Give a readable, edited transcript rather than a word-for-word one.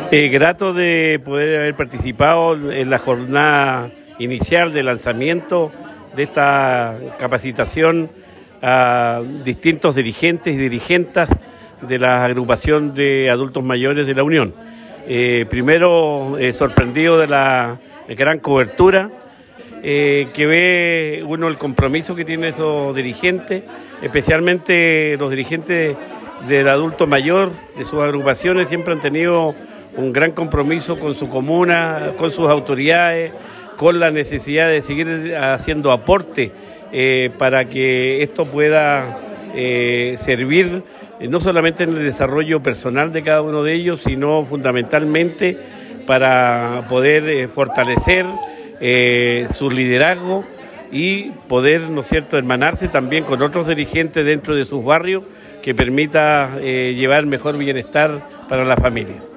Grato de poder haber participado en la jornada inicial de lanzamiento de esta capacitación a distintos dirigentes y dirigentas de la agrupación de adultos mayores de la Unión. Primero, sorprendido de la gran cobertura, que ve uno el compromiso que tienen esos dirigentes, especialmente los dirigentes del adulto mayor, de sus agrupaciones, siempre han tenido un gran compromiso con su comuna, con sus autoridades, con la necesidad de seguir haciendo aporte para que esto pueda servir no solamente en el desarrollo personal de cada uno de ellos, sino fundamentalmente para poder fortalecer su liderazgo y poder, ¿no es cierto?, hermanarse también con otros dirigentes dentro de sus barrios que permita llevar mejor bienestar para la familia.